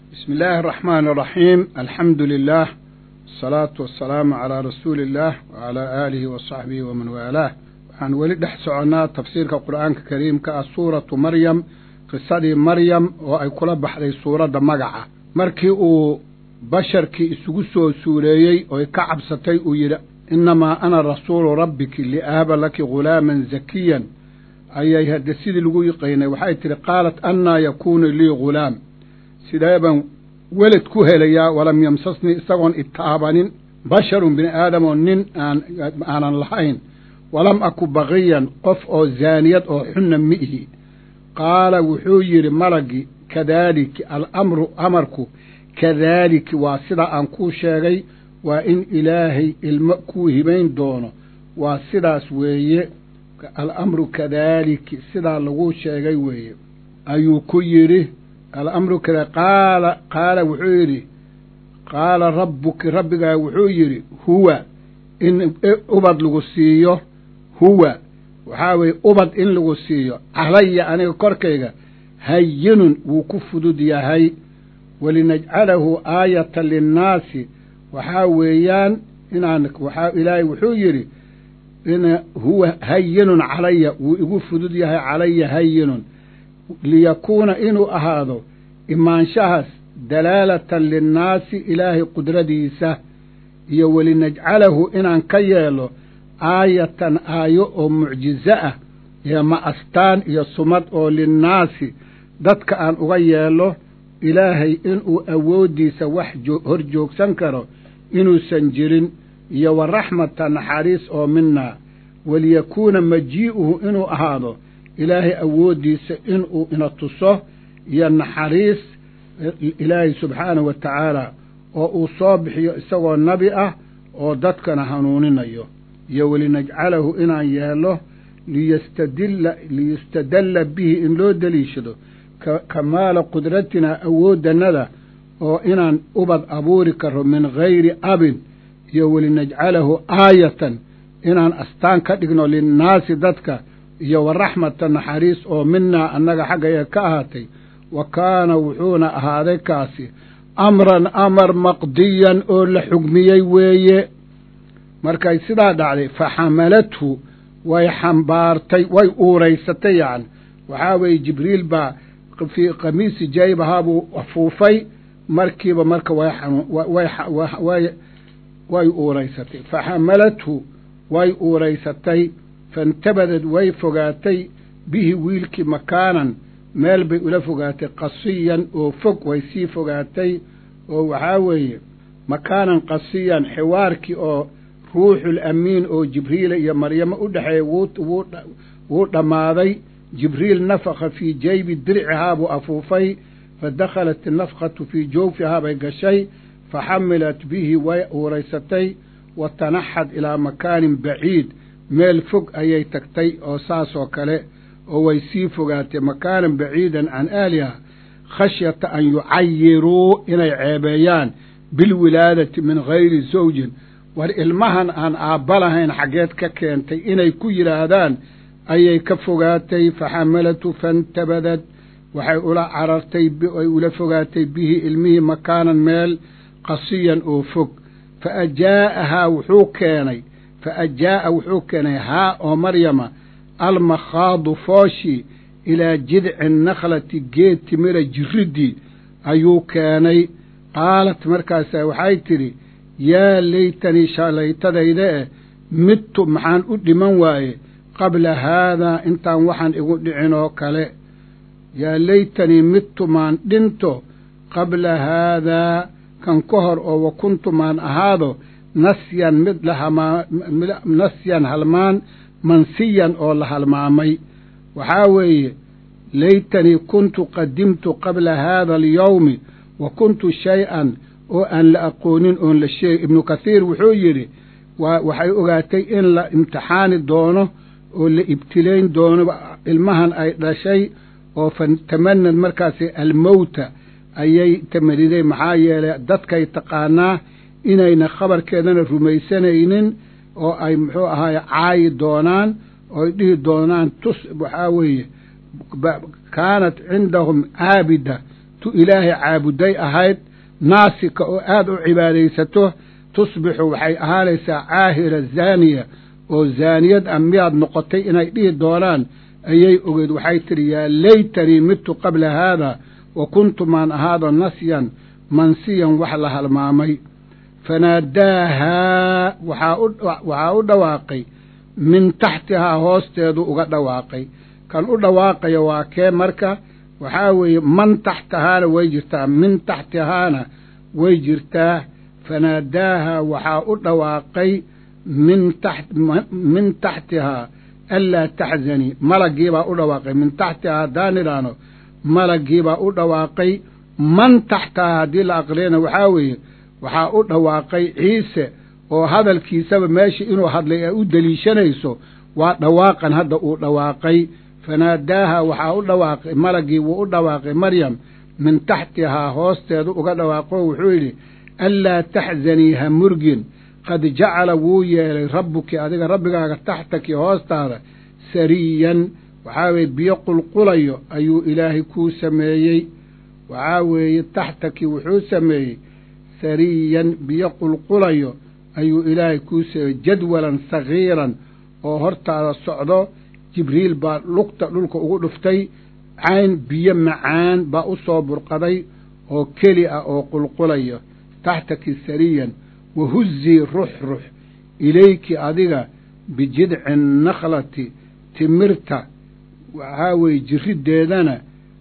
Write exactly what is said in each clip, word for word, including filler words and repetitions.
بسم الله الرحمن الرحيم الحمد لله الصلاة والسلام على رسول الله وعلى آله وصحبه ومن والاه waxaan weli dhex soconaa tafsiirka qur'aanka kariimka ah suuratu maryam qisadii maryam oo ay kula baxday suuradda magaca markii uu basharkii isugu soo suureeyey oo ka cabsatay uu yidhi innamaa ana rasuulu rabbiki liahaba laki ghulaaman zakiyan ayay hadda sidii lagu yiqaynay waxay tidhi qaalat annaa yakuunu lii ghulaam sidee baan welad ku helayaa walam yamsasnii isagoon itaabanin basharun bini aadam oo nin aan aanan lahayn walam aku baqiyan qof oo zaaniyad oo xunna mi ihi qaala wuxuu yidhi malagii kadaaliki alamru amarku kadaaliki waa sidaa aan kuu sheegay waa in ilaahay ilmo kuu hibayn doono waa sidaas weeye alamru kadaaliki sidaa laguu sheegay weeye ayuu ku yidhi alamru kada qaala qaala wuxuu yidhi qaala rabbuki rabbigaa wuxuu yidhi huwa in ubad lagu siiyo huwa waxaa weeye ubad in lagu siiyo calaya aniga korkayga hayinun wuu ku fudud yahay walinajcalahu aayatan linnaasi waxaa weeyaan inaan waxaa ilaahay wuxuu yidhi in huwa hayinun calaya wuu igu fudud yahay calaya hayinun liyakuuna inuu ahaado imaanshahaas dalaalatan linnaasi ilaahay qudradiisa iyo walinajcalahu inaan ka yeelo aayatan aayo oo mucjizo ah iyo ma astaan iyo sumad oo linnaasi dadka aan uga yeelo ilaahay inuu awooddiisa wax hor joogsan karo inuusan jirin iyo wa raxmatan naxariis oo minaa waliyakuuna majii'uhu inuu ahaado ilaahay awooddiisa inuu ina tuso iyo naxariis ilaahay subxaanahu wa tacaala oo uu soo bixiyo isagoo nabi ah oo dadkana hanuuninayo iyo walinajcalahu inaan yeelo liyastadilla liyustadalla bihi in loo deliishado kamaala qudratinaa awooddannada oo inaan ubad abuuri karo min gayri abin iyo walinajcalahu aayatan inaan astaan ka dhigno linnaasi dadka iyo wa raxmatan naxariis oo minaa annaga xaggaya ka ahaatay wa kaana wuxuuna ahaaday kaasi amran amar maqdiyan oo la xugmiyey weeye markay sidaa dhacday fa xamalathu way xambaartay way uuraysatay yacni waxaa weeye jibriil baa fii qamiisi jaybahaa buu afuufay markiiba marka way way way uuraysatay fa xamalathu way uuraysatay faintabadad way fogaatay bihi wiilkii makaanan meel bay ula fogaatay qasiyan oo fog way sii fogaatay oo waxaa weeye makaanan qasiyan xiwaarkii oo ruuxul amiin oo jibriila iyo maryamo u dhexeeya wuu wuu dhammaaday jibriil nafakha fii jaybi dircihaa buu afuufay fa dakhalat innafkhatu fii jawfihaa bay gashay fa xamilat bihi way uuraysatay wa tanaxad ilaa makaanin baciid meel fog ayay tagtay oo saasoo kale oo way sii fogaatay makaanan baciidan can ahliha khashyata an yucayiruu inay ceebeeyaan bilwilaadati min gayri zawjin war ilmahan aan aabba lahayn xaggeed ka keentay inay ku yidhaahdaan ayay ka fogaatay fa xamalatu faintabadad waxay ula carartay ay ula fogaatay bihi ilmihii makaanan meel qasiyan oo fog fa ajaa'ahaa wuxuu keenay fa ajaa'a wuxuu keenay haa oo maryama almakhaadu fooshii ilaa jidci nakhlati geed timira jirriddii ayuu keenay qaalat markaasaa waxay tidhi yaa laytanii shalaytadayda eh midtu maxaan u dhiman waaye qabla haadaa intaan waxaan igu dhicin oo kale yaa laytanii midtu maan dhinto qabla haadaa kan ka hor oo wa kuntu maan ahaado nasyan mid la hamaa nasyan halmaan mansiyan oo la halmaamay waxaa weeye laytanii kuntu qadimtu qabla haada alyawmi wa kuntu shay-an oo aan la aqoonin oon la sheegi ibnu kathiir wuxuu yidhi waa waxay ogaatay in la imtixaani doono oo la ibtilayn doono ilmahan ay dhashay oo fatamanad markaasi almowta ayay tamaniday maxaa yeelay dadkay taqaanaa inayna khabarkeedana rumaysanaynin oo ay muxuu ahaaye caayi doonaan ooy dhihi doonaan tus waxaa weeye kaanat cindahum caabida tu ilaahay caabuday ahayd naasika oo aad u cibaadaysato tusbixu waxay ahaanaysaa caahira zaaniya oo zaaniyad ah miyaad noqotay inay dhihi doonaan ayay ogeed waxay tidhi yaa laytanii midtu qabla haada wa kuntu maan ahaado nasyan mansiyan wax la halmaamay fanaadaahaa waxaa u dhawaaqay min taxtihaa hoosteedu uga dhawaaqay kan u dhawaaqaya waa kee marka waxaa weeye man taxtahaana way jirtaa min taxtihaana way jirtaa fanaadaahaa waxaa u dhawaaqay min taxt min taxtihaa anlaa taxzanii malaggiibaa u dhawaaqay min taxtihaa haddaan idhaahno malaggiibaa u dhawaaqay man taxtahaa haddii la aqriyana waxaa weeye waxaa u dhawaaqay ciise oo hadalkiisaba meesha inuu hadlay ay u deliishanayso waa dhawaaqan hadda uu dhawaaqay fanaadaaha waxaa u dhawaaqay malaggii wuu u dhawaaqay maryam min taxtihaa hoosteedu uga dhawaaqo wuxuu yidhi anlaa taxzanii ha murgin qad jacala wuu yeelay rabbuki adiga rabbigaaga taxtaki hoostaada sariyan waxaa weeye biyo qulqulayo ayuu ilaahay kuu sameeyey waxaa weeye taxtaki wuxuu sameeyey sariyan biyo qulqulayo ayuu ilaahay kuu sameeyey jadwalan sagiiran oo hortaada socdo jibriil baa lugta dhulka ugu dhuftay cayn biyo macaan baa u soo burqaday oo keli ah oo qulqulayo taxtaki sariyan wahuzzii rux rux ilayki adiga bijidci nakhlati timirta waxaa weeye jiriddeedana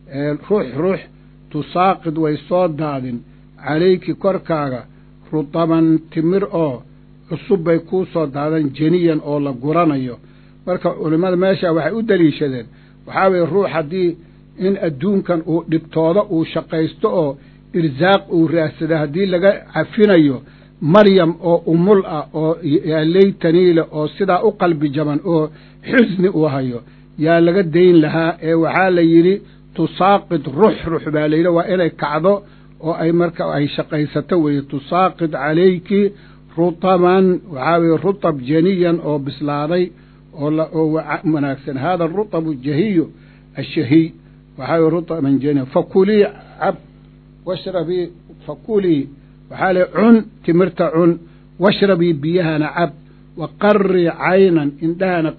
rux rux tusaaqid way soo daadin calayki korkaaga rutaban timir oo cusub bay kuu soo daadan jeniyan oo la guranayo marka culimmada meesha waxay u deliishadeen waxaa weeye ruux haddii in adduunkan uu dhibtoodo uu shaqaysto oo irsaaq uu raadsada haddii laga cafinayo maryam oo umul ah oo yaa laytaniile oo sidaa u qalbi jaban oo xusni uu hayo yaa laga dayn lahaa ee waxaa la yidhi tusaaqid rux rux baa layidhi waa inay kacdo oo ay marka ay shaqaysato weeye tusaaqid calayki rutaban waxaa weeye rutab janiyan oo bislaaday oo oo wanaagsan hada rutabu jahiyu ashahiy waxaa weeye rutaban janiyan fakulii cab washrabii fakulii waxaa le cun timirta cun washrabii biyahana cab waqarrii caynan indhahana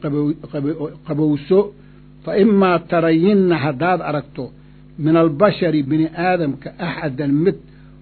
qabowso fa imaa tarayinna haddaad aragto min albashari bini aadamka axadan mid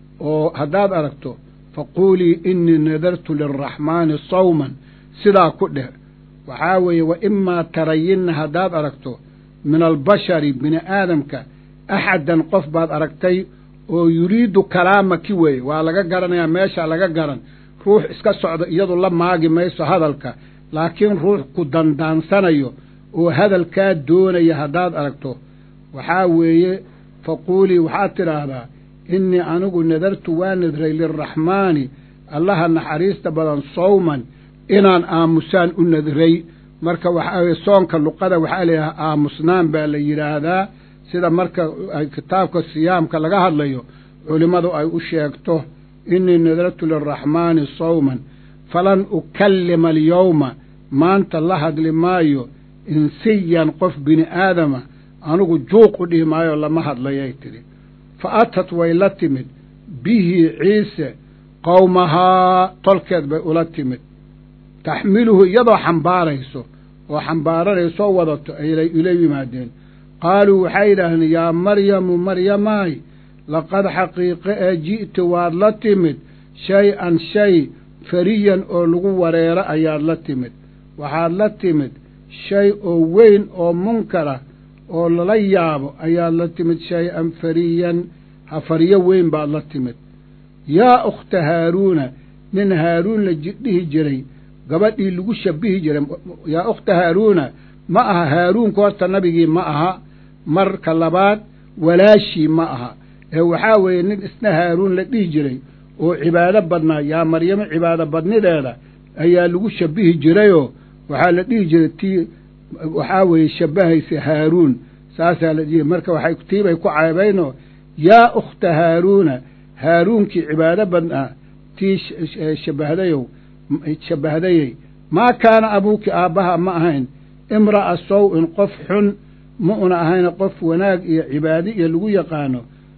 oo haddaad aragto faquulii innii nadartu lilraxmaani sawman sidaa ku dheh waxaa weeye wa imaa tarayinna haddaad aragto min albashari bini aadamka axadan qof baad aragtay oo yuriidu kalaamaki weeye waa laga garanayaa meesha laga garan ruux iska socdo iyadu la maagi mayso hadalka laakiin ruux ku dandaansanayo oo hadalkaa doonaya haddaad aragto waxaa weeye faquulii waxaad tidhaahdaa innii anigu nadartu waa nadray lilraxmaani allaha naxariista badan sawman inaan aamusaan u nadray marka waxaa weye soonka luqada waxaa layihaha aamusnaan baa la yidhaahdaa sida marka ay kitaabka siyaamka laga hadlayo culimmadu ay u sheegto innii nadartu lilraxmaani sawman falan ukallima alyowma maanta la hadli maayo insiyan qof bini aadama anigu juuq u dhihi maayo lama hadlayay tidhi fa atat way la timid bihi ciise qowmahaa tolkeed bay ula timid taxmiluhu iyadoo xambaarayso oo xambaaranaysoo wadato ayay ila yimaadeen qaaluu waxay yidhaahdeen yaa maryamu maryamaay laqad xaqiiqe ee ji'ti waad la timid shay-an shay fariyan oo lagu wareero ayaad la timid waxaad la timid shay oo weyn oo munkara oo lala yaabo ayaad la timid shay-an fariyan hafaryo weyn baad la timid yaa ukhta haaruuna nin haaruun la dhihi jiray gabadhii lagu shabihi jiray yaa ukhta haaruuna ma aha haaruunka horta nabigii ma aha marka labaad walaashii ma aha ee waxaa weeye nin isna haaruun la dhihi jiray oo cibaado badnaa yaa maryamo cibaado badnideeda ayaa lagu shabihi jirayoo waxaa la dhihi jiray tii waxaa weeye shabahaysa haaruun saasaa la dhihi marka waxay tiibay ku ceebaynoo yaa ukhta haaruuna haaruunkii cibaado badnaa tii shabahdayow shabahdayey maa kaana abuuki aabbaha ma ahayn imra'a saw-in qof xun ma una ahayna qof wanaag iyo cibaadi iyo lagu yaqaano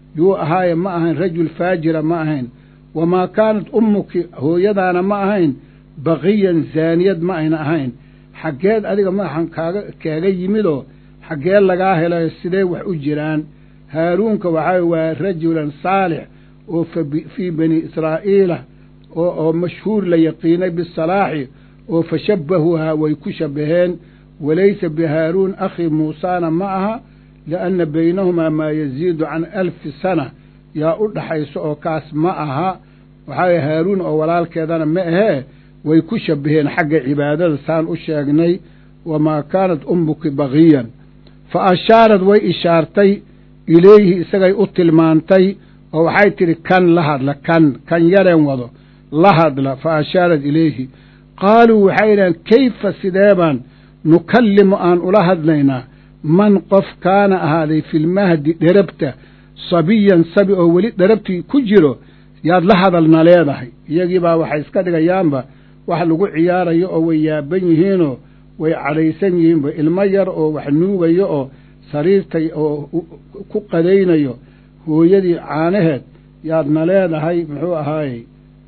yuu ahaaye ma ahayn rajul faajira ma ahayn wamaa kaanat ummuki hooyadaana ma ahayn baqiyan zaaniyad ma ayna ahayn xaggeed adiga maaxan kaaga kaaga yimidoo xaggee lagaa helayo sidee wax u jiraan haaruunka waxaa waa rajulan saalix oo fii bani israa'iila oo oo mashhuur la yaqiinay bisalaaxi oo fashabbahuhaa way ku shabbaheen walaysa bihaaruun akhi muusaana ma aha lianna baynahumaa maa yaziidu can alfi sana yaa u dhaxayso oo kaas ma aha waxaa haaruun oo walaalkeedana ma ahee way ku shabbaheen xagga cibaadada saan u sheegnay wamaa kaanat ummuki baqiyan fa ashaarad way ishaartay ilayhi isagay u tilmaantay oo waxay tidhi kan la hadla kan kan yareen wado la hadla fa ashaarad ilayhi qaaluu waxay idhahan kayfa sideebaan nukallimu aan ula hadlaynaa man qof kaana ahaaday filmahdi dherabta sabiyan sabi oo weli dherabtii ku jiro yaad la hadalna leedahay iyagiibaa waxay iska dhigayaanba wax lagu ciyaarayo oo way yaaban yihiinoo way cadhaysan yihiinba ilmo yar oo wax nuugayo oo sariirtay oo ku qadaynayo hooyadii caanaheed yaadna leedahay muxuu ahaayey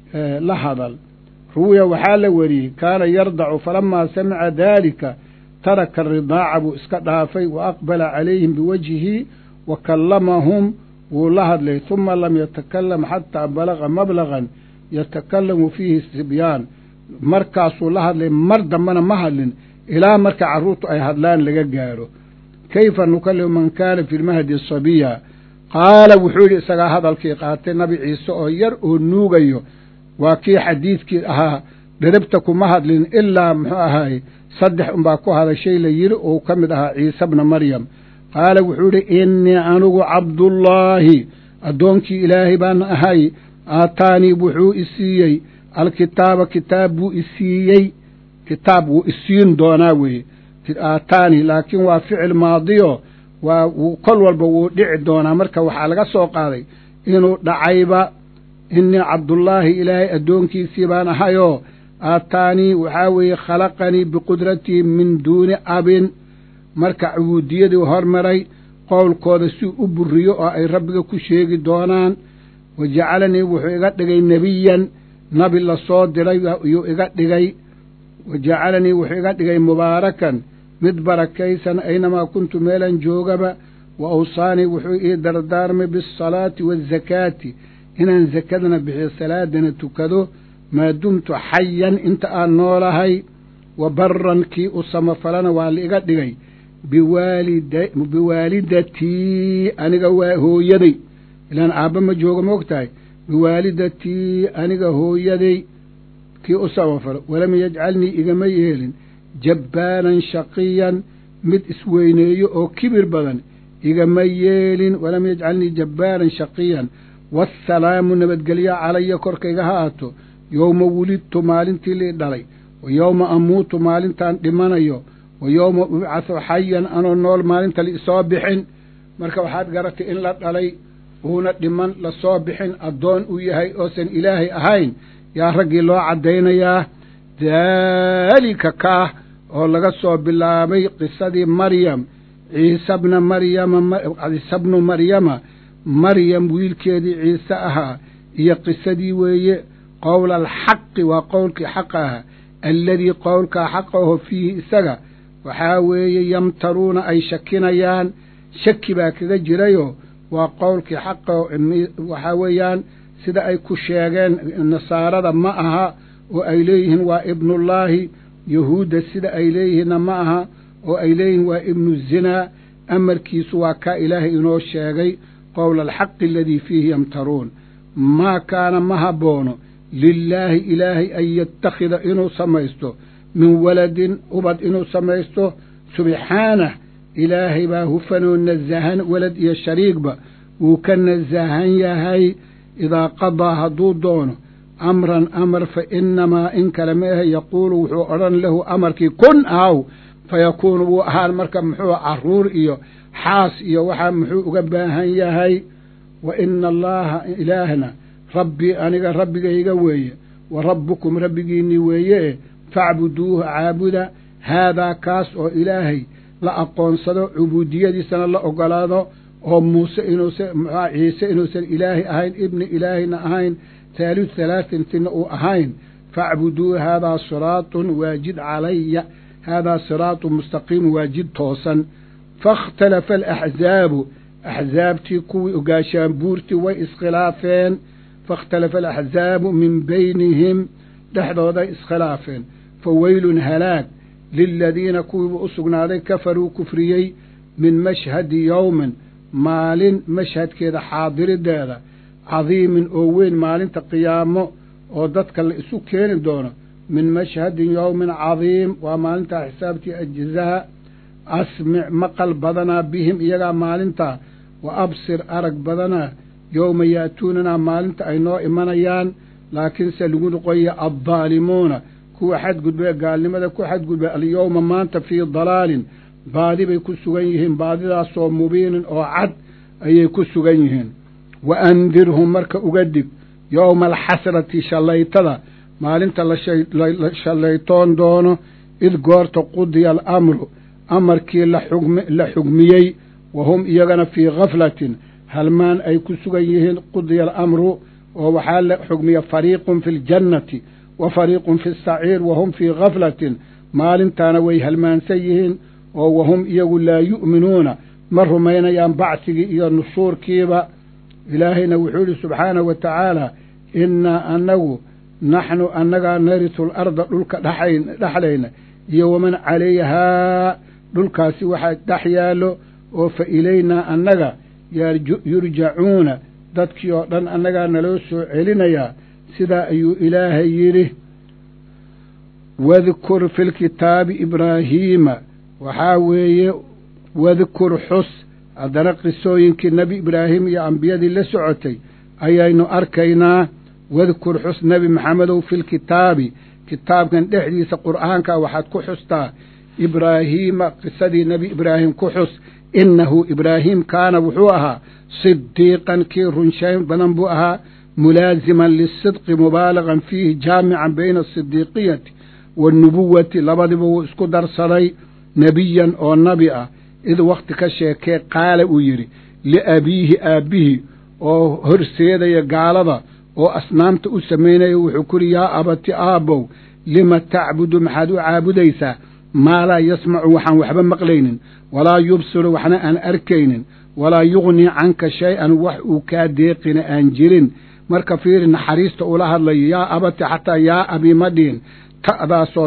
la hadal ruwiya waxaa la weriyey kaana yardacu falamaa samica daalika taraka ridaaca buu iska dhaafay wa aqbala calayhim biwajhihi wa kallamahum wuu la hadlay huma lam yatakalam xataa balaga mablagan yatakalamu fiihi sibyaan markaasuu la hadlay mar dambana ma hadlin ilaa marka carruurtu ay hadlaan laga gaaro kayfa nukallimu man kaana fi lmahdi sabiya qaala wuxuu yidhi isagaa hadalkii qaatay nabi ciise oo yar oo nuugayo waa kii xadiidkii ahaa dherabta kuma hadlin ilaa muxuu ahaay saddex unbaa ku hadashay la yidhi oo ka mid ahaa ciise bna maryam qaala wuxuu yidhi innii anugu cabdullaahi addoonkii ilaahay baan ahay aataanii wuxuu isiiyey alkitaaba kitaab buu isiiyey kitaab wuu isiin doonaa weeye aataanii laakiin waa ficil maadiyo waa wuu kol walba wuu dhici doonaa marka waxaa laga soo qaaday inuu dhacayba innii cabdullaahi ilaahay addoonkiisii baan ahayoo aataanii waxaa weeye khalaqanii biqudratii min duuni abin marka cubuudiyadii hormaray qowlkooda si u buriyo oo ay rabbiga ku sheegi doonaan wa jacalanii wuxuu iga dhigay nebiyan nabi la soo diray yuu iga dhigay wa jacalanii wuxuu iga dhigay mubaarakan mid barakaysan aynamaa kuntu meelan joogaba wa awsaanii wuxuu ii dardaarmay biasalaati waazakaati inaan sakadana bixiyo salaadana tukado maa dumtu xayan inta aan noolahay wa baran kii u samafalana waa la iga dhigay biwaalida biwaalidatii aniga waa hooyaday ilaan aabba ma jooga ma og tahay biwaalidatii aniga hooyaday kii u samafalo walam yajcalnii igama yeelin jabbaanan shaqiyan mid isweyneeyo oo kibir badan igama yeelin walam yajcalnii jabbaanan shaqiyan waasalaamu nabadgelyo calaya korkayga ha aato yowma wulidtu maalintii lii dhalay wa yowma amuutu maalintaan dhimanayo wa yowma ubcahu xayan anoo nool maalinta laisoo bixin marka waxaad garatay in la dhalay uuna dhiman lasoo bixin addoon uu yahay oosan ilaahay ahayn yaa raggii loo caddaynayaa daalika kaah oo laga soo bilaabay qisadii maryam ciise bna maryama ciise bnu maryama maryam wiilkeedii ciise ahaa iyo qisadii weeye qowla alxaqi waa qowlkii xaqa ahaa alladii qowlkaa xaqaho fiihi isaga waxaa weeye yamtaruuna ay shakinayaan shaki baa kaga jirayoo waa qowlkii xaqa waxaa weeyaan sida ay ku sheegeen nasaarada ma aha oo ay leeyihiin waa ibnullaahi yahuudda sida ay leeyihiinna ma aha oo ay leeyihiin waa ibnu zinaa amarkiisu waa kaa ilaahay inoo sheegay qowla alxaqi aladii fiihi yamtaruun maa kaana ma haboono lilaahi ilaahay an yattakhida inuu samaysto min waladin ubad inuu samaysto subxaanah ilaahay baa hufanoo nasahan walad iyo shariigba wuu ka nasahan yahay idaa qadaa hadduu doono amran amar fa inamaa in kale ma ahe yaquulu wuxuu odhan lahu amarkii kun ahaw fayakuunu wuu ahaan marka muxuu carruur iyo xaas iyo waxaa muxuu uga baahan yahay wa ina allaaha ilaahna rabbii aniga rabbigayga weeye wa rabbukum rabbigiinnii weeye facbuduuhu caabuda haadaa kaas oo ilaahay la aqoonsado cubuudiyadiisana la ogolaado oo muuse inuusan ciise inuusan ilaahi ahayn ibni ilaahina ahayn thaalithu thalaathina uu ahayn facbuduu haadaa siraatun waajid calaya haadaa siraatu mustaqiim waajid toosan fakhtalafa alaxzaabu axzaabtii kuwii ogaashaan buurtii way iskhilaafeen fakhtalafa alaxzaabu min baynihim dhexdooday iskhilaafeen faweylun halaag liladiina kuwiibu u sugnaaday kafaruu kufriyey min mashhadi yowmin maalin mashhadkeeda xaadirideeda cadiimin oo weyn maalinta qiyaamo oo dadka la isu keeni doono min mashhadin yowmin cadiim waa maalintaa xisaabtii ajzaha asmic maqal badanaa bihim iyagaa maalintaa wa absir arag badanaa yowma ya'tuunanaa maalinta ay noo imanayaan laakiinse lagu noqoya addaalimuuna kuwa xadgudbee gaalnimada ku xadgudbay alyowma maanta fii dalaalin baadi bay ku sugan yihiin baadidaasoo mubiinin oo cad ayay ku sugan yihiin wa andirhum marka uga dig yowma alxasrati shallaytada maalinta la shallaytoon doono id goorta qudiya alamru amarkii la xugmiyey wa hum iyagana fii gaflatin halmaan ay ku sugan yihiin qudiya alamru oo waxaa la xugmiya fariiqun fi ljannati wa fariiqun fi asaciir wahum fii gaflatin maalintaana way halmaansan yihiin oo wahum iyagu laa yu'minuuna ma rumaynayaan bacsigii iyo nushuurkiiba ilaahayna wuxuu yidhi subxaanahu wa tacaala innaa annagu naxnu annagaa narisu larda dhulka dhexlayna iyo waman calayhaa dhulkaasi waxaa dhex yaallo oo fa ilaynaa annaga yurjacuuna dadkii oo dhan annagaa naloo soo celinayaa sidaa ayuu ilaahay yidhi wadkur fi lkitaabi ibraahiima waxaa weeye wadkur xus haddana qisooyinkii nebi ibraahim iyo ambiyadii la socotay ayaynu arkaynaa wadkur xus nebi maxamedow fi lkitaabi kitaabkan dhexdiisa qur'aanka waxaad ku xustaa ibraahiima qisadii nebi ibraahim ku xus innahu ibraahim kaana wuxuu ahaa sidiiqan kii runshayn badan buu ahaa mulaasiman lisidqi mubaalagan fiihi jaamican bayna asidiiqiyati waannubuwati labadiba wuu isku darsaday nebiyan oo nabi ah id wakhti ka sheekee qaala uu yidhi liabiihi aabbihii oo horseedaya gaalada oo asnaamta u samaynaya wuxuu ku yidhi yaa abati aabbow lima tacbudu maxaad u caabudaysaa maa laa yasmacu waxaan waxba maqlaynin walaa yubsiru waxna aan arkaynin walaa yugnii canka shay-an wax uu kaa deeqina aan jirin marka fiiri naxariista ula hadlayo yaa abati xataa yaa abi ma dhihin ta'daasoo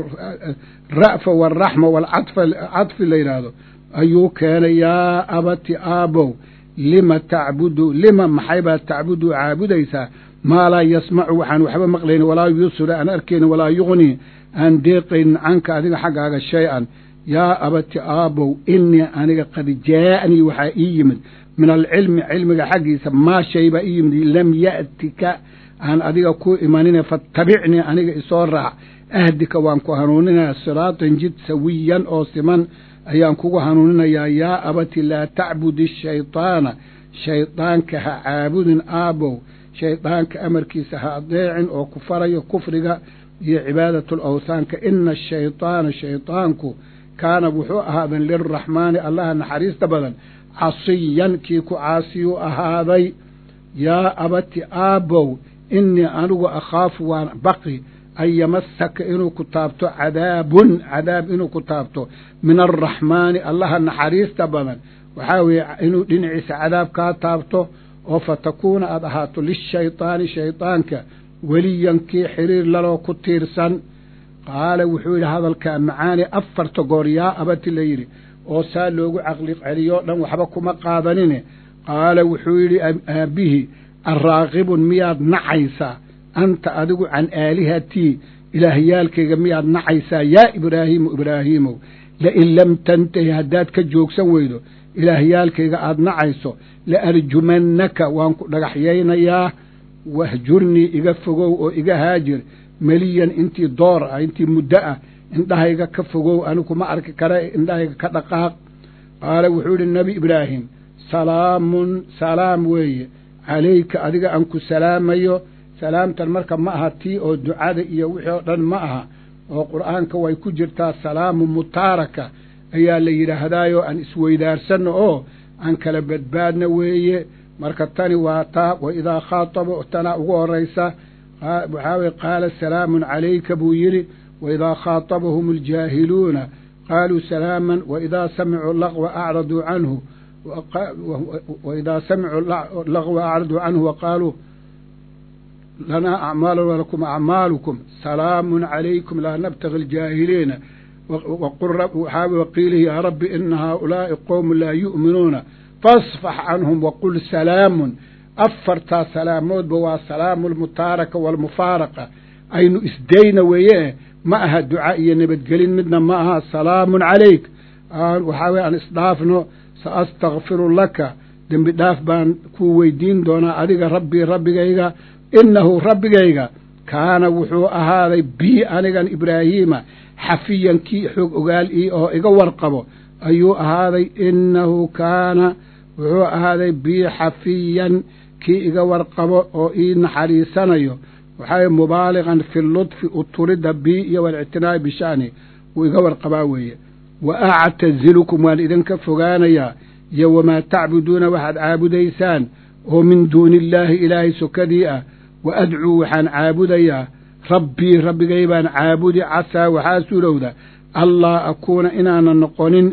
ra'fa waalraxma waalcadfi la yidhaahdo ayuu keenay yaa abati aabbow lima tacbudu lima maxay baad tacbudu caabudaysaa maa laa yasmacu waxaan waxba maqlaynin walaa yubsiru aan arkaynin walaa yugnii aan deeqaynin canka adiga xaggaaga shay-an yaa abati aabbow innii aniga qad jaa'anii waxaa ii yimid min alcilmi cilmiga xaggiisa maa shay baa ii yimid lam ya'tika aan adiga ku imanine faattabicnii aniga isoo raac ahdika waan ku hanuuninayaa siraatan jid sawiyan oo siman ayaan kugu hanuuninayaa yaa abati laa tacbudi shaydaana shaydaanka ha caabudin aabbow shaydaanka amarkiisa ha adeecin oo ku farayo kufriga iyo cibaadatu lawthaanka ina ashaydaana shaydaanku kaana wuxuu ahaadan lilraxmaani allaha naxariista badan casiyan kii ku caasiyuu ahaaday yaa abati aabbow innii anigu akhaafu waan baqi an yamasaka inuu ku taabto cadaabun cadaab inuu ku taabto min alraxmaani allaha naxariista badan waxaa weeye inuu dhinaciisa cadaab kaa taabto oo fatakuuna aad ahaato lishaydaani shaydaanka weliyan kii xiriir laloo ku tiirsan qaala wuxuu yidhi hadalkaa macaani afarta goor yaa abati la yidhi oo saa loogu caqli celiyoo dhan waxba kuma qaadanine qaala wuxuu yidhi aabbihii arraaqibun miyaad nacaysaa anta adigu can aalihatii ilaahyaalkayga miyaad nacaysaa yaa ibraahiimu ibraahiimow lain lam tantahi haddaad ka joogsan weydo ilaahyaalkayga aad nacayso la arjumannaka waan ku dhagaxyaynayaa wahjurnii iga fogow oo iga haajir meliyan intii door ah intii muddo ah indhahayga ka fogow anigu ma arki kara indhahayga ka dhaqaaq qaala wuxuu yidhi nebi ibraahim salaamun salaam weeye calayka adiga aan ku salaamayo salaamtan marka ma aha tii oo ducada iyo wixii oo dhan ma aha oo qur'aanka way ku jirtaa salaamu mutaaraka ayaa la yidhaahdaayoo aan isweydaarsanno oo aan kala badbaadna weeye marka tani waa taa wa idaa khaataba tana ugu horaysa waxaa weye qaala salaamun calayka buu yidhi waidaa khaatabahum aljaahiluuna qaaluu salaaman waidaa samicuu laqwa acraduu canhu waidaa samicuu laqwa acraduu canhu waqaaluu lanaa acmaaluna walakum acmaalukum salaamun calaykum laa nabtagi aljaahiliina waxaa waqiilihi yaa rabbi ina haaulaa'i qowmun laa yu'minuuna fasfax canhum waqul salaamun afartaa salaamoodba waa salaamu almutaaraka waalmufaaraqa aynu isdayna weeye ma aha duca iyo nabadgelin midna ma aha salaamun calayk waxaa weye aan isdhaafno sa astakfiru laka dembi dhaaf baan kuu weydiin doonaa adiga rabbii rabbigayga innahu rabbigayga kaana wuxuu ahaaday bii anigan ibraahiima xafiyan kii xoog ogaal ii oo iga warqabo ayuu ahaaday innahu kaana wuxuu ahaaday bii xafiyan kii iga warqabo oo ii naxariisanayo waxaa mubaaligan fi ludfi uturidda bii iyo walictinaa'i bisha'ni wuu iga warqabaa weeye wa actazilukum waan idinka fogaanayaa iyo wamaa tacbuduuna waxaad caabudaysaan oo min duuni illaahi ilaahay sokadii ah wa adcuu waxaan caabudayaa rabbii rabbigay baan caabudi casaa waxaa suurowda allaa akuuna inaanan noqonin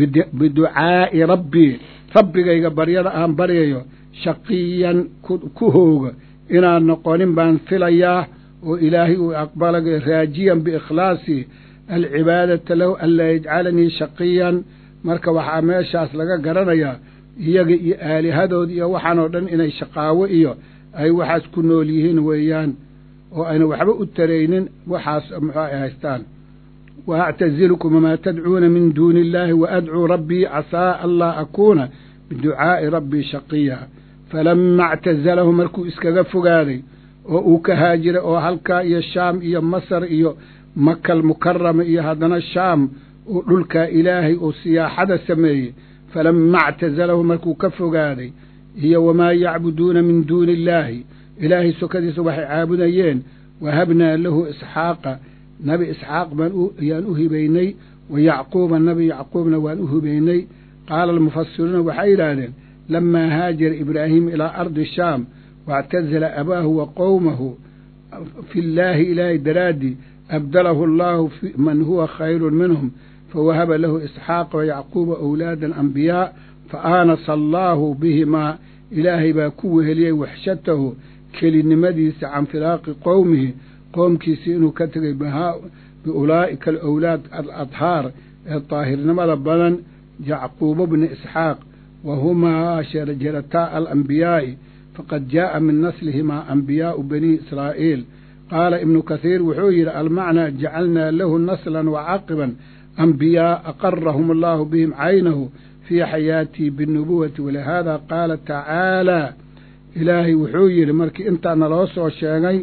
biducaa'i rabbii rabbigayga baryada aan baryayo shaqiyan ku hooga inaan noqonin baan filayaa oo ilaahay uu aqbalay raajiyan biikhlaasi alcibaadata lahu anlaa yajcalanii shaqiyan marka waxaa meeshaas laga garanayaa iyaga iyo aalihadood iyo waxaan oo dhan inay shaqaawo iyo ay waxaas ku nool yihiin weeyaan oo ayna waxba u taraynin waxaas muxuu ay haystaan wa actazilukum wamaa tadcuuna min duuni illaahi wa adcuu rabbii casaa anlaa akuuna biducaa'i rabbii shaqiya falama actazalahu markuu iskaga fogaaday oo uu ka haajiray oo halkaa iyo shaam iyo masar iyo makal mukarama iyo haddana shaam uu dhulkaa ilaahay uu siyaaxada sameeyey falama actazalahu markuu ka fogaaday iyo wamaa yacbuduuna min duuni illaahi ilaahay sokadiisa waxay caabudayeen wahabnaa lahu isxaaqa nabi isxaaq baan ayaan u hibaynay wa yacquuba nabi yacquubna waan u hibaynay qaala almufasiruuna waxay yidhaahdeen lamaa haajara ibraahiim ilaa ardi shaam waاctazala abaahu wa qowmahu fi llaahi ilaahay daraaddii abdalahu allaahu man huwa khayrun minhum fawahaba lahu isxaaqa wayacquuba awlaadan ambiyaa faaanasa allaahu bihimaa ilaahay baa ku weheliyey waxshatahu kelinimadiisa can firaaqi qowmihi qoomkiisii inuu ka tegay biulaa'ika alawlaad aladhaar ee daahirnimada badan yacquuba bni isxaaq wa humaa sharjarataa alambiyaa'i faqad jaa'a min naslihimaa ambiyaa'u bani israa'iil qaala ibnu kathiir wuxuu yidhi almacnaa jacalnaa lahu naslan wacaqiban ambiyaa aqarahum allaahu bihim caynahu fii xayaatii binubuwati walihaada qaala tacaalaa ilaahay wuxuu yidhi markii intaa naloo soo sheegay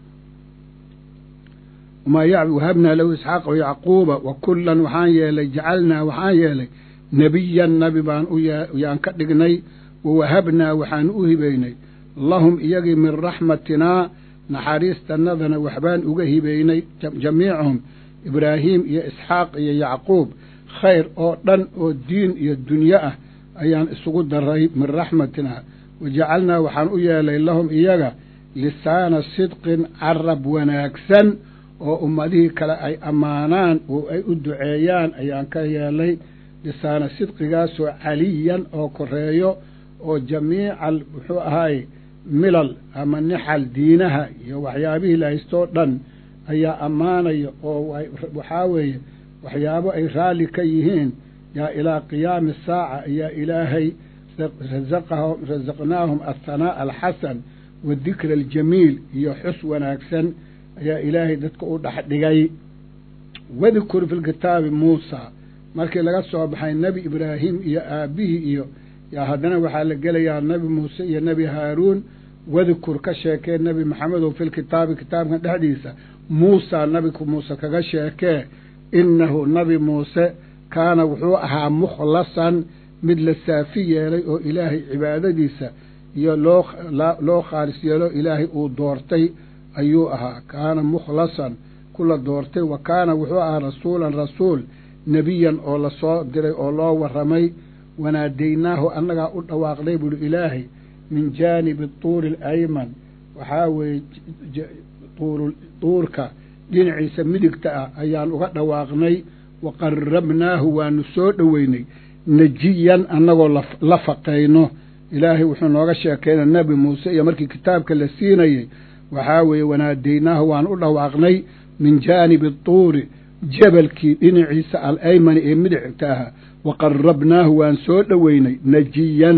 wahabnaa lahu isxaaqa wayacquuba wa kullan waxaan yeelay jacalnaa waxaan yeelay nebiyan nabi baan uyaan ka dhignay wawahabnaa waxaan u hibaynay lahum iyagii min raxmatinaa naxariistannadana waxbaan uga hibaynay jamiicuhum ibraahiim iyo isxaaq iyo yacquub khayr oo dhan oo diin iyo dunyo ah ayaan isugu daray min raxmatinaa wajacalnaa waxaan u yeelay lahum iyaga lisaana sidqin carab wanaagsan oo ummadihii kale ay ammaanaan oo ay u duceeyaan ayaan ka yeelay lisaana sidqigaasoo caliyan oo koreeyo oo jamiical muxuu ahaay milal ama nixal diinaha iyo waxyaabihii la haystoo dhan ayaa ammaanaya oo waxaa weeye waxyaabo ay raalli ka yihiin yaa ilaa qiyaami saaca ayaa ilaahay rasaqnaahum athanaa'a alxasan wadikra aljamiil iyo xus wanaagsan ayaa ilaahay dadka u dhex dhigay wadkur fi lkitaabi muusa markii laga soo baxay nebi ibraahim iyo aabbihii iyo yaa haddana waxaa la gelayaa nebi muuse iyo nebi haaruun wadkur ka sheekee nebi maxamedow fi lkitaabi kitaabkan dhexdiisa muusa nabiku muuse kaga sheekee innahu nabi muuse kaana wuxuu ahaa mukhlasan mid la saafi yeelay oo ilaahay cibaadadiisa iyo loo loo khaalis yeelo ilaahay uu doortay ayuu ahaa kaana mukhlasan kula doortay wa kaana wuxuu ahaa rasuulan rasuul nebiyan oo lasoo diray oo loo warramay wanaadaynaahu annagaa u dhawaaqnay buuhi ilaahay min jaanibi tuuri alayman waxaa weeye tuurka dhinaciisa midigta ah ayaan uga dhawaaqnay wa qarrabnaahu waanu soo dhoweynay najiyan annagoo la faqayno ilaahay wuxuu nooga sheekeynay nebi muuse iyo markii kitaabka la siinayey waxaa weeye wanaadaynaahu waan u dhawaaqnay min jaanibi tuuri jabalkii dhinaciisa alaymani ee midigta ahaa wa qarrabnaahu waan soo dhoweynay najiyan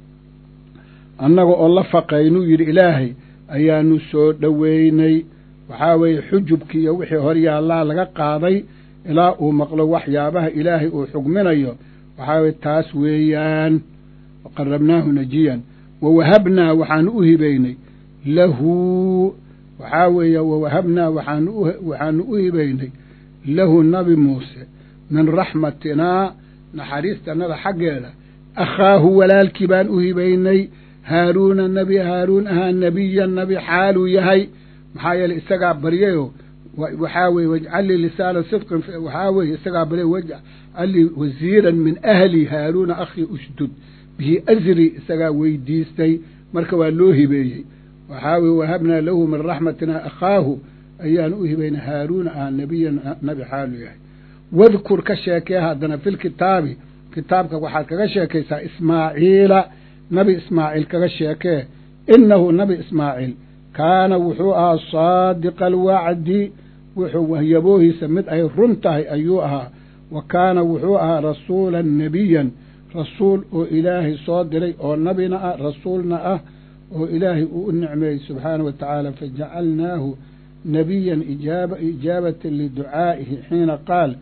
annaga oo la faqaynuu yidhi ilaahay ayaanu soo dhoweynay waxaa weeye xujubkii iyo wixii horyaallaa laga qaaday ilaa uu maqlo waxyaabaha ilaahay uu xugminayo waxaa weye taas weeyaan waqarrabnaahu najiyan wawahabnaa waxaanu u hibaynay lahu waxaa weeye wawahabnaa waxaanu waxaanu u hibaynay lahu nabi muuse min raxmatinaa naxariistannada xaggeeda akhaahu walaalkii baan u hibaynay haaruuna nebi haaruun ahaa nebiyan nebi xaaluu yahay maxaa yeeley isagaa baryayoo waxaa weeye wajcallii lisaana sidqin waxaa weeye isagaa baryay wajcallii wasiiran min ahli haaruuna akhii ushdud bihi asri isagaa weydiistay marka waa loo hibeeyey waxaa weye wahabnaa lahu min raxmatinaa akhaahu ayaan u hibaynay haaruuna ahaa nebiyan nebi xaaluu yahay wadkur ka sheekee haddana filkitaabi kitaabka waxaad kaga sheekaysaa ismaaciila nabi ismaaciil kaga sheekee innahu nabi ismaaciil kaana wuxuu ahaa saadiqa alwacdi wuxuu wahyaboohiisa mid ay run tahay ayuu ahaa wa kaana wuxuu ahaa rasuulan nebiyan rasuul oo ilaahay soo diray oo nabina ah rasuulna ah oo ilaahay uu u nicmeeyey subxaana wa tacaala fajacalnaahu nebiyan ijaabatan liducaa'ihi xiina qaal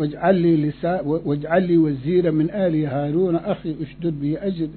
wajcal lii wasiira min ahli haaruuna akhii ushdud bihi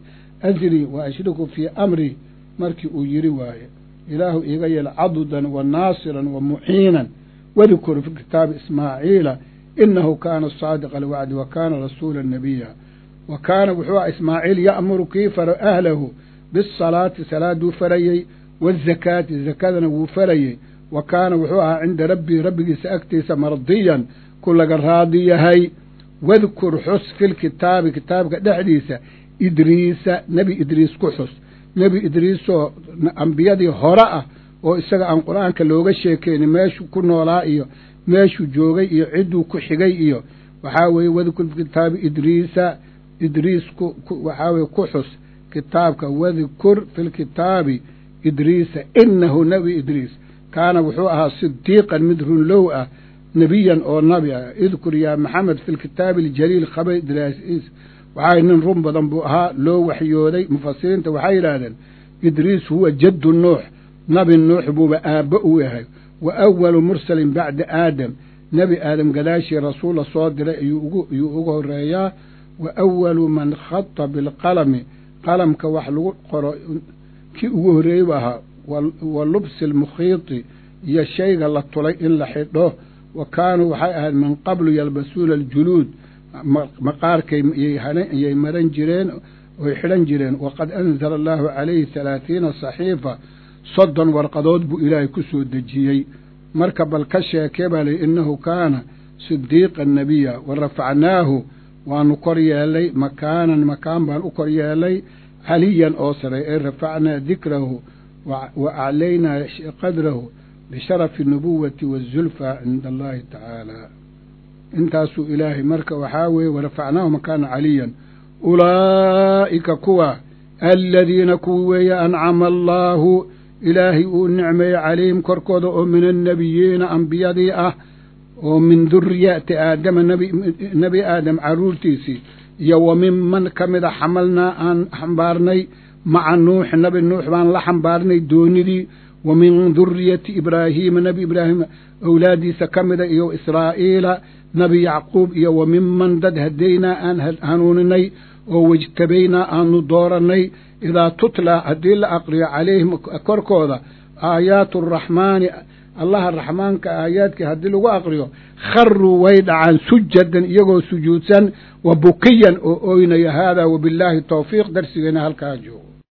asrii wa ashriku fii amrii markii uu yidhi waaye ilaahu iiga yeel cadudan wa naasiran wa muxiinan wadkur fi kitaabi ismaaciila inahu kaana saadiqa alwacdi wa kaana rasuula nebiya wa kaana wuxuu aha ismaaciil ya'muru kii faro ahlahu bisalaati salaaduu farayey waazakaati zakadana wuu farayey wa kaana wuxuu ahaa cinda rabbii rabbigiisa agtiisa mardiyan ku laga raadi yahay wadkur xus filkitaabi kitaabka dhexdiisa idriisa nebi idriis ku xus nebi idriisoo ambiyadii hore ah oo isaga aan qur-aanka looga sheekeynin meeshuu ku noolaa iyo meeshuu joogay iyo cidduu ku xigay iyo waxaa weeye wadkur fikitaabi idriisa idriis ku waxaa weye ku xus kitaabka wadkur filkitaabi idriisa inahu nebi idriis kaana wuxuu ahaa sidiiqan mid runlow ah nebiyan oo nabi ah idkur yaa maxamed fi lkitaabi aljaliil khabar idriis waxaa nin run badan buu ahaa loo waxyooday mufasiriinta waxay yidhaahdeen idriis huwa jaddu nuux nabi nuux buuba aabbo u yahay wa awalu mursalin bacda aadam nebi aadam gadaashii rasuulla soo diray ayuu uga horeeyaa wa awalu man khata bilqalami qalamka wax lagu qoro kii ugu horreeyey bu ahaa wa lubsi almukhiiti iyo shayga la tulay in la xidho wa kaanuu waxay ahayd min qablu yalbasuuna aljuluud maqaarkay yay maran jireen oy xidhan jireen waqad anzala allaahu calayhi halaathiina saxiifa soddon warqadood buu ilaahay ku soo dejiyey marka bal ka sheekee baa layihi innahu kaana sidiiqan nebiya wa rafacnaahu waanu kor yeelay makaanan makaan baan u kor yeelay caliyan oo saray ee rafacnaa dikrahu wa aclaynaa qadrahu bisharafi nubuwati wazulfa cinda allahi tacaala intaasuu ilaahay marka waxaa weeye warafacnaahu makaana caliyan ulaa'ika kuwa aladiina kuwi weeye ancama allaahu ilaahay uu nicmeeyey calayhim korkooda oo min annebiyiina ambiyadii ah oo min duriyati aadama nebi aadam carruurtiisii iyo wa minman ka mida xamalnaa aan xambaarnay maca nuux nebi nuux baan la xambaarnay doonidii wa min duriyati ibraahiima nebi ibraahim awlaadiisa ka mida iyo israa'iila nebi yacquub iyo wa minman dad hadaynaa aan hanuuninay oo wejtabaynaa aanu doorannay idaa tutlaa haddii la aqriyo calayhim korkooda aayaatu araxmaani allaha raxmaanka aayaadkii haddii lagu aqriyo kharuu way dhacaan sujadan iyagoo sujuudsan wa bukiyan oo ooynaya haadaa wabillaahi tawfiiq darsigeena halkaa joogo